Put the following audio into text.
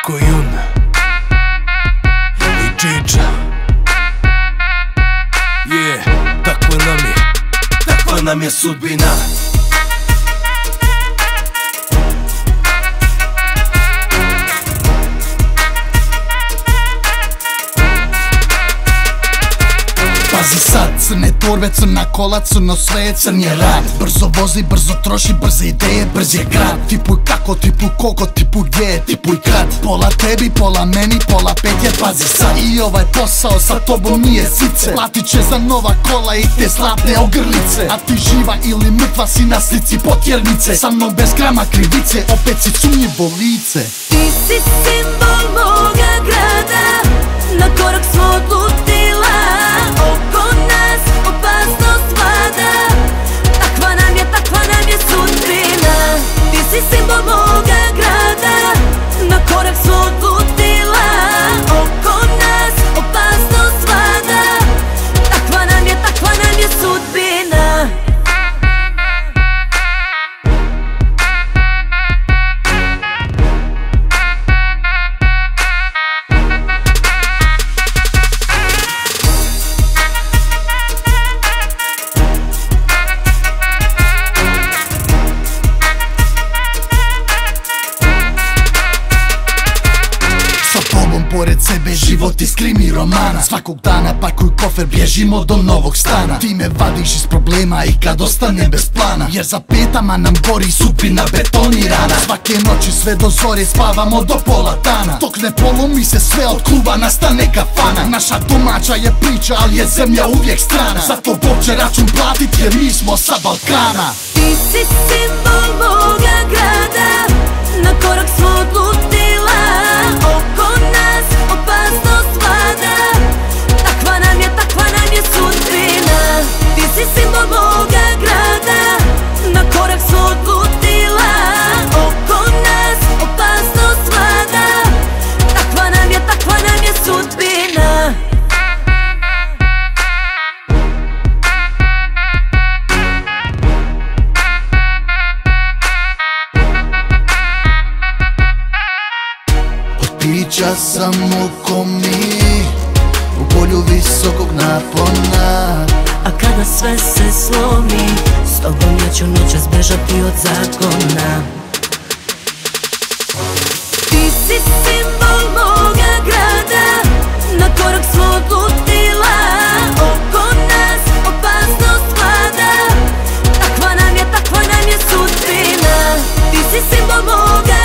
Marko Jun i Džidža. Takva nam je sudbina. Pazi sad, crne torbe, crna kola, crno sve, crn je rad. Brzo vozi, brzo troši, brze ideje, brz je grad. Tipuj kako, tipuj koliko, tipuj gdje, tipuj kad. Pola tebi, pola meni, pola pet je, pazi sad. I ovaj posao sa tobom nije sice. Platit će za nova kola i te zlatne ogrlice. A ti živa ili mrtva si na slici potjernice. Sa mnom bez grama krivice, opet si sumnjivo lice. Ti si simbol moga grada, na korak smo odlutila. Oko nas opasnost vlada, takva nam je sudbina. Ti si simbol moga grada, na korak smo odlutila. Oko nas opasnost vlada, takva nam je sudbina. Pored sebe život iz krimi romana. Svakog dana pakuj kofer, bježimo do novog stana. Ti me vadiš iz problema i kad ostanem bez plana, jer za petama nam gori sudbina betonirana. Svake noći sve do zore spavamo do pola dana. Dok ne polomi se sve od kluba nastane kafana. Naša domaća je priča, ali je zemlja uvijek strana. Zato Bog će račun platit jer mi smo sa Balkana. Ti si simbol moga grada, na korak smo odlutila. Oko nas opasnost vlada, takva nam je sudbina. Ti si simbol moga grada, na korak smo odlutila. Oko nas opasnost vlada, takva nam je sudbina. Pića sam u komi, u polju visokog napona. A kada sve se slomi, s tobom ja ću noćas bežati od zakona. Ti si simbol moga grada, na korak smo odlutila. Oko nas opasnost vlada, takva nam je sudbina. Ti si simbol moga